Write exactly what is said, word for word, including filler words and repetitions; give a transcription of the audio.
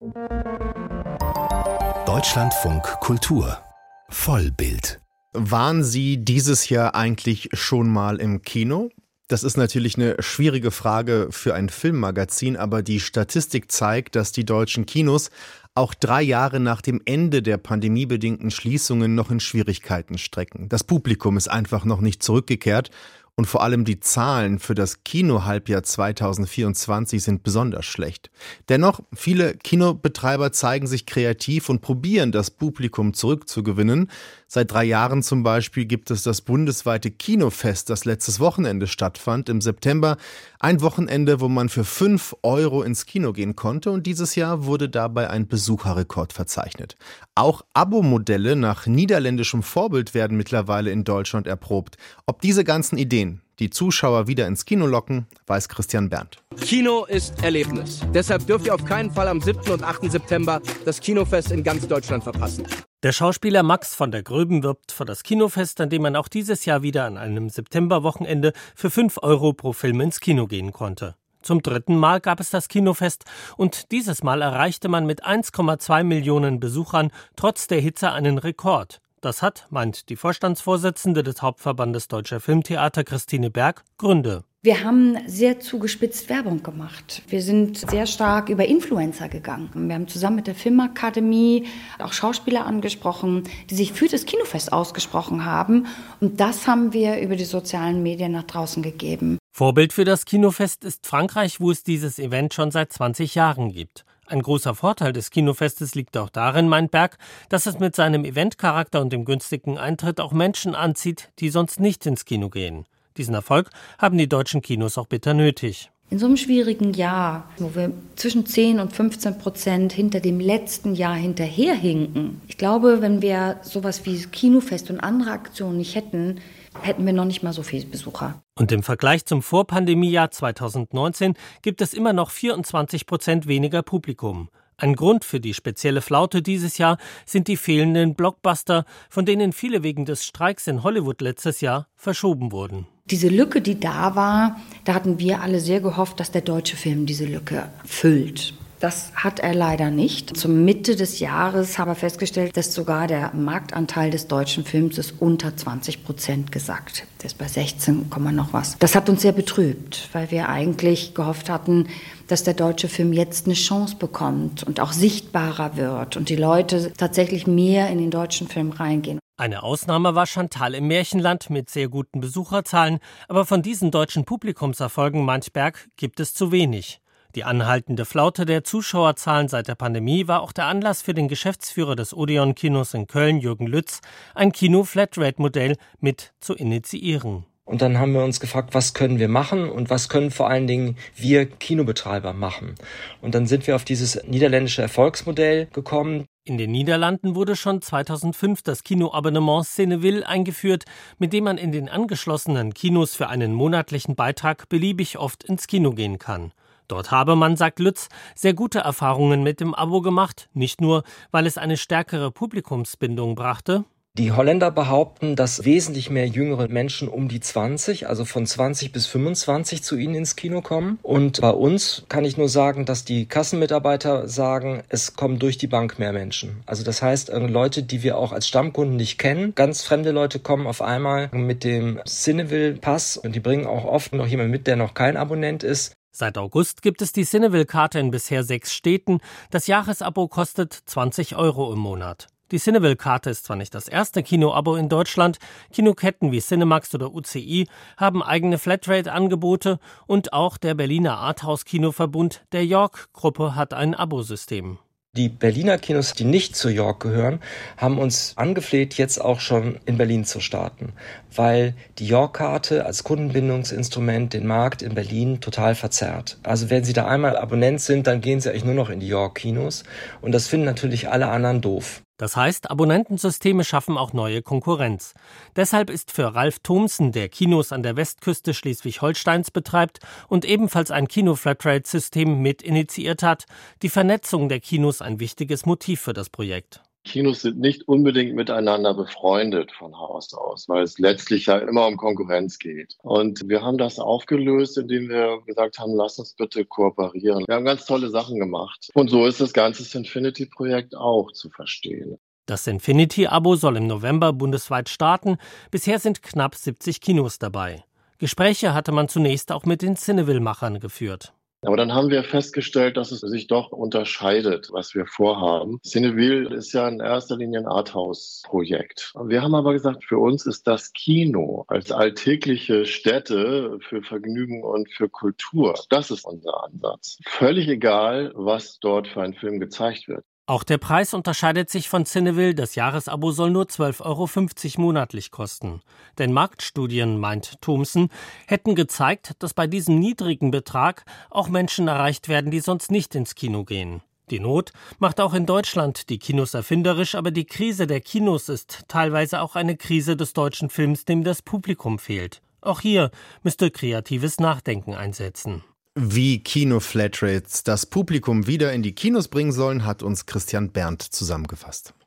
Deutschlandfunk Kultur Vollbild. Waren Sie dieses Jahr eigentlich schon mal im Kino? Das ist natürlich eine schwierige Frage für ein Filmmagazin, aber die Statistik zeigt, dass die deutschen Kinos auch drei Jahre nach dem Ende der pandemiebedingten Schließungen noch in Schwierigkeiten stecken. Das Publikum ist einfach noch nicht zurückgekehrt. Und vor allem die Zahlen für das Kinohalbjahr zweitausendvierundzwanzig sind besonders schlecht. Dennoch, viele Kinobetreiber zeigen sich kreativ und probieren, das Publikum zurückzugewinnen. Seit drei Jahren zum Beispiel gibt es das bundesweite Kinofest, das letztes Wochenende stattfand, im September. Ein Wochenende, wo man für fünf Euro ins Kino gehen konnte, und dieses Jahr wurde dabei ein Besucherrekord verzeichnet. Auch Abo-Modelle nach niederländischem Vorbild werden mittlerweile in Deutschland erprobt. Ob diese ganzen Ideen die Zuschauer wieder ins Kino locken, weiß Christian Berndt. Kino ist Erlebnis. Deshalb dürft ihr auf keinen Fall am siebten und achten September das Kinofest in ganz Deutschland verpassen. Der Schauspieler Max von der Gröben wirbt für das Kinofest, an dem man auch dieses Jahr wieder an einem Septemberwochenende für fünf Euro pro Film ins Kino gehen konnte. Zum dritten Mal gab es das Kinofest und dieses Mal erreichte man mit eins Komma zwei Millionen Besuchern trotz der Hitze einen Rekord. Das hat, meint die Vorstandsvorsitzende des Hauptverbandes Deutscher Filmtheater, Christine Berg, Gründe. Wir haben sehr zugespitzt Werbung gemacht. Wir sind sehr stark über Influencer gegangen. Wir haben zusammen mit der Filmakademie auch Schauspieler angesprochen, die sich für das Kinofest ausgesprochen haben. Und das haben wir über die sozialen Medien nach draußen gegeben. Vorbild für das Kinofest ist Frankreich, wo es dieses Event schon seit zwanzig Jahren gibt. Ein großer Vorteil des Kinofestes liegt auch darin, meint Berg, dass es mit seinem Eventcharakter und dem günstigen Eintritt auch Menschen anzieht, die sonst nicht ins Kino gehen. Diesen Erfolg haben die deutschen Kinos auch bitter nötig. In so einem schwierigen Jahr, wo wir zwischen zehn und fünfzehn Prozent hinter dem letzten Jahr hinterherhinken. Ich glaube, wenn wir sowas wie Kinofest und andere Aktionen nicht hätten, hätten wir noch nicht mal so viele Besucher. Und im Vergleich zum Vorpandemiejahr zweitausendneunzehn gibt es immer noch vierundzwanzig Prozent weniger Publikum. Ein Grund für die spezielle Flaute dieses Jahr sind die fehlenden Blockbuster, von denen viele wegen des Streiks in Hollywood letztes Jahr verschoben wurden. Diese Lücke, die da war, da hatten wir alle sehr gehofft, dass der deutsche Film diese Lücke füllt. Das hat er leider nicht. Zur Mitte des Jahres haben wir festgestellt, dass sogar der Marktanteil des deutschen Films ist unter zwanzig Prozent gesackt. Der ist bei sechzehn, noch was. Das hat uns sehr betrübt, weil wir eigentlich gehofft hatten, dass der deutsche Film jetzt eine Chance bekommt und auch sichtbarer wird und die Leute tatsächlich mehr in den deutschen Film reingehen. Eine Ausnahme war Chantal im Märchenland mit sehr guten Besucherzahlen, aber von diesen deutschen Publikumserfolgen, meint Berg, gibt es zu wenig. Die anhaltende Flaute der Zuschauerzahlen seit der Pandemie war auch der Anlass für den Geschäftsführer des Odeon-Kinos in Köln, Jürgen Lütz, ein Kino-Flatrate-Modell mit zu initiieren. Und dann haben wir uns gefragt, was können wir machen und was können vor allen Dingen wir Kinobetreiber machen. Und dann sind wir auf dieses niederländische Erfolgsmodell gekommen. In den Niederlanden wurde schon zweitausendfünf das Kinoabonnement Cineville eingeführt, mit dem man in den angeschlossenen Kinos für einen monatlichen Beitrag beliebig oft ins Kino gehen kann. Dort habe man, sagt Lütz, sehr gute Erfahrungen mit dem Abo gemacht, nicht nur, weil es eine stärkere Publikumsbindung brachte. Die Holländer behaupten, dass wesentlich mehr jüngere Menschen um die zwanzig, also von zwanzig bis fünfundzwanzig zu ihnen ins Kino kommen. Und bei uns kann ich nur sagen, dass die Kassenmitarbeiter sagen, es kommen durch die Bank mehr Menschen. Also das heißt, Leute, die wir auch als Stammkunden nicht kennen, ganz fremde Leute kommen auf einmal mit dem Cineville-Pass und die bringen auch oft noch jemanden mit, der noch kein Abonnent ist. Seit August gibt es die Cineville-Karte in bisher sechs Städten. Das Jahresabo kostet zwanzig Euro im Monat. Die Cineville-Karte ist zwar nicht das erste Kinoabo in Deutschland, Kinoketten wie Cinemax oder U C I haben eigene Flatrate-Angebote und auch der Berliner Arthouse-Kinoverbund der York-Gruppe hat ein Abosystem. Die Berliner Kinos, die nicht zu York gehören, haben uns angefleht, jetzt auch schon in Berlin zu starten, weil die York-Karte als Kundenbindungsinstrument den Markt in Berlin total verzerrt. Also wenn Sie da einmal Abonnent sind, dann gehen Sie eigentlich nur noch in die York-Kinos und das finden natürlich alle anderen doof. Das heißt, Abonnentensysteme schaffen auch neue Konkurrenz. Deshalb ist für Ralf Thomsen, der Kinos an der Westküste Schleswig-Holsteins betreibt und ebenfalls ein Kino-Flatrate-System mit initiiert hat, die Vernetzung der Kinos ein wichtiges Motiv für das Projekt. Kinos sind nicht unbedingt miteinander befreundet von Haus aus, weil es letztlich ja immer um Konkurrenz geht. Und wir haben das aufgelöst, indem wir gesagt haben, lass uns bitte kooperieren. Wir haben ganz tolle Sachen gemacht. Und so ist das ganze Sinfinity-Projekt auch zu verstehen. Das Sinfinity-Abo soll im November bundesweit starten. Bisher sind knapp siebzig Kinos dabei. Gespräche hatte man zunächst auch mit den Cineville-Machern geführt. Aber dann haben wir festgestellt, dass es sich doch unterscheidet, was wir vorhaben. Cineville ist ja in erster Linie ein Arthouse-Projekt. Wir haben aber gesagt, für uns ist das Kino als alltägliche Stätte für Vergnügen und für Kultur. Das ist unser Ansatz. Völlig egal, was dort für ein Film gezeigt wird. Auch der Preis unterscheidet sich von Cineville. Das Jahresabo soll nur zwölf Euro fünfzig monatlich kosten. Denn Marktstudien, meint Thomsen, hätten gezeigt, dass bei diesem niedrigen Betrag auch Menschen erreicht werden, die sonst nicht ins Kino gehen. Die Not macht auch in Deutschland die Kinos erfinderisch, aber die Krise der Kinos ist teilweise auch eine Krise des deutschen Films, dem das Publikum fehlt. Auch hier müsste kreatives Nachdenken einsetzen. Wie Kino-Flatrates das Publikum wieder in die Kinos bringen sollen, hat uns Christian Berndt zusammengefasst.